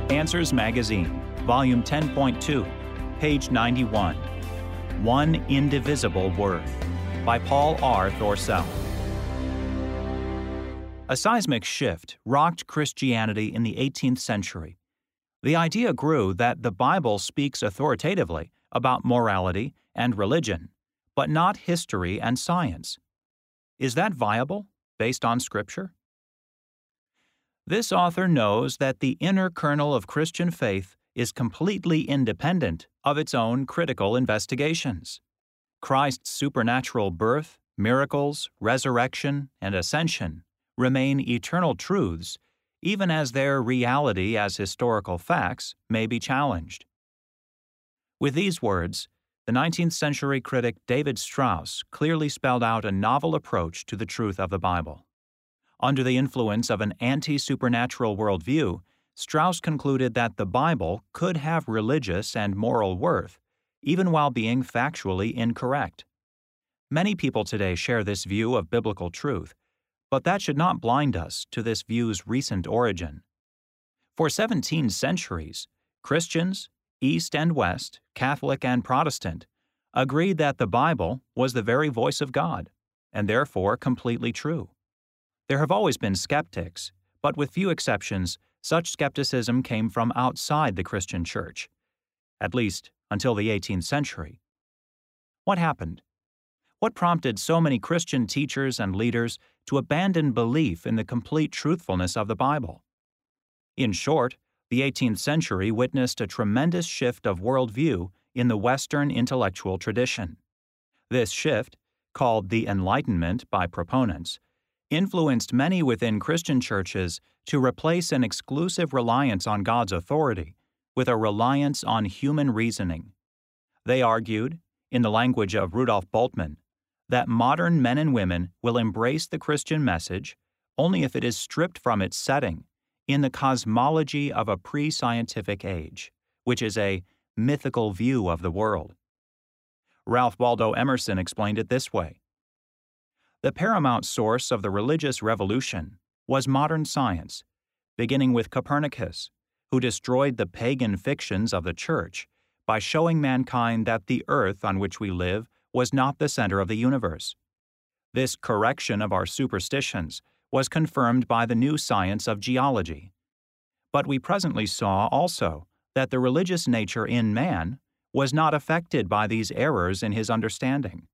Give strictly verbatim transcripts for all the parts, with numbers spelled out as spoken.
Answers Magazine, Volume ten point two, page ninety-one. One Indivisible Word, by Paul R. Thorsell. A seismic shift rocked Christianity in the eighteenth century. The idea grew that the Bible speaks authoritatively about morality and religion, but not history and science. Is that viable, based on Scripture? This author knows that the inner kernel of Christian faith is completely independent of its own critical investigations. Christ's supernatural birth, miracles, resurrection, and ascension remain eternal truths, even as their reality as historical facts may be challenged. With these words, the nineteenth century critic David Strauss clearly spelled out a novel approach to the truth of the Bible. Under the influence of an anti-supernatural worldview, Strauss concluded that the Bible could have religious and moral worth, even while being factually incorrect. Many people today share this view of biblical truth, but that should not blind us to this view's recent origin. For seventeen centuries, Christians, East and West, Catholic and Protestant, agreed that the Bible was the very voice of God, and therefore completely true. There have always been skeptics, but with few exceptions, such skepticism came from outside the Christian Church, at least until the eighteenth century. What happened? What prompted so many Christian teachers and leaders to abandon belief in the complete truthfulness of the Bible? In short, the eighteenth century witnessed a tremendous shift of worldview in the Western intellectual tradition. This shift, called the Enlightenment by proponents, influenced many within Christian churches to replace an exclusive reliance on God's authority with a reliance on human reasoning. They argued, in the language of Rudolf Bultmann, that modern men and women will embrace the Christian message only if it is stripped from its setting in the cosmology of a pre-scientific age, which is a mythical view of the world. Ralph Waldo Emerson explained it this way: the paramount source of the religious revolution was modern science, beginning with Copernicus, who destroyed the pagan fictions of the Church by showing mankind that the earth on which we live was not the center of the universe. This correction of our superstitions was confirmed by the new science of geology. But we presently saw also that the religious nature in man was not affected by these errors in his understanding.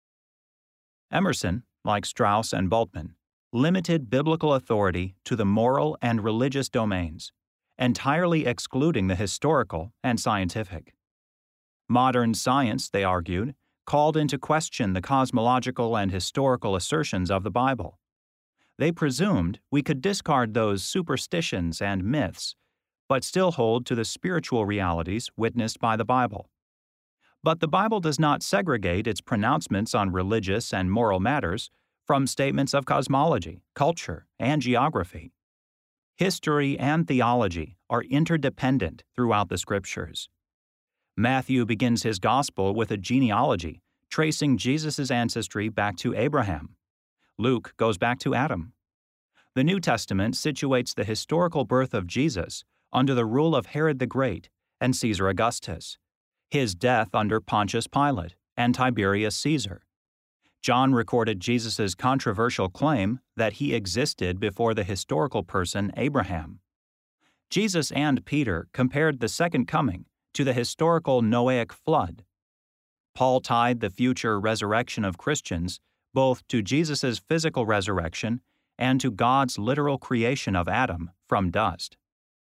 Emerson, like Strauss and Bultmann, limited biblical authority to the moral and religious domains, entirely excluding the historical and scientific. Modern science, they argued, called into question the cosmological and historical assertions of the Bible. They presumed we could discard those superstitions and myths, but still hold to the spiritual realities witnessed by the Bible. But the Bible does not segregate its pronouncements on religious and moral matters from statements of cosmology, culture, and geography. History and theology are interdependent throughout the Scriptures. Matthew begins his Gospel with a genealogy tracing Jesus' ancestry back to Abraham. Luke goes back to Adam. The New Testament situates the historical birth of Jesus under the rule of Herod the Great and Caesar Augustus, his death under Pontius Pilate and Tiberius Caesar. John recorded Jesus' controversial claim that he existed before the historical person Abraham. Jesus and Peter compared the second coming to the historical Noahic flood. Paul tied the future resurrection of Christians both to Jesus' physical resurrection and to God's literal creation of Adam from dust.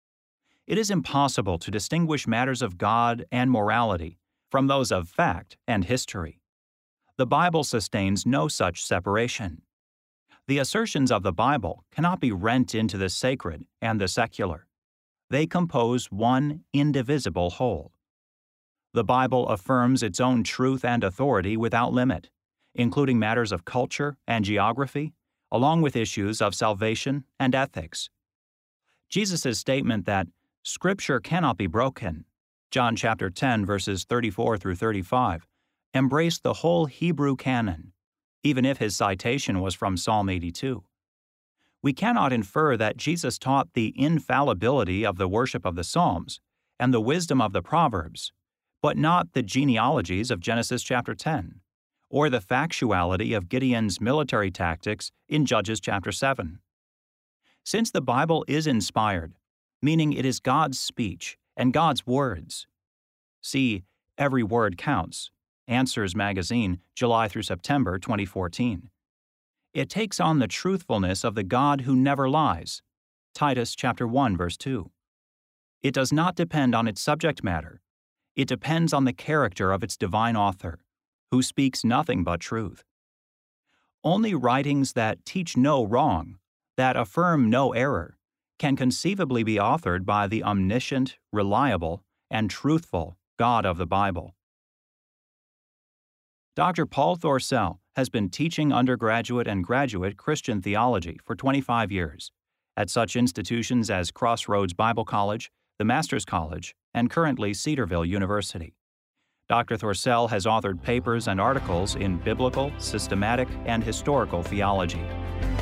It is impossible to distinguish matters of God and morality from those of fact and history. The Bible sustains no such separation. The assertions of the Bible cannot be rent into the sacred and the secular. They compose one indivisible whole. The Bible affirms its own truth and authority without limit, including matters of culture and geography, along with issues of salvation and ethics. Jesus' statement that Scripture cannot be broken, John chapter ten, verses thirty-four through thirty-five, embraced the whole Hebrew canon, even if his citation was from Psalm eighty-two. We cannot infer that Jesus taught the infallibility of the worship of the Psalms and the wisdom of the Proverbs, but not the genealogies of Genesis chapter ten, or the factuality of Gideon's military tactics in Judges chapter seven. Since the Bible is inspired, meaning it is God's speech and God's words. See Every Word Counts, Answers Magazine, July through September twenty fourteen. It takes on the truthfulness of the God who never lies, Titus chapter one verse two. It does not depend on its subject matter. It depends on the character of its divine author, who speaks nothing but truth. Only writings that teach no wrong, that affirm no error, can conceivably be authored by the omniscient, reliable, and truthful God of the Bible. Doctor Paul Thorsell has been teaching undergraduate and graduate Christian theology for twenty-five years at such institutions as Crossroads Bible College, the Master's College, and currently Cedarville University. Doctor Thorsell has authored papers and articles in biblical, systematic, and historical theology.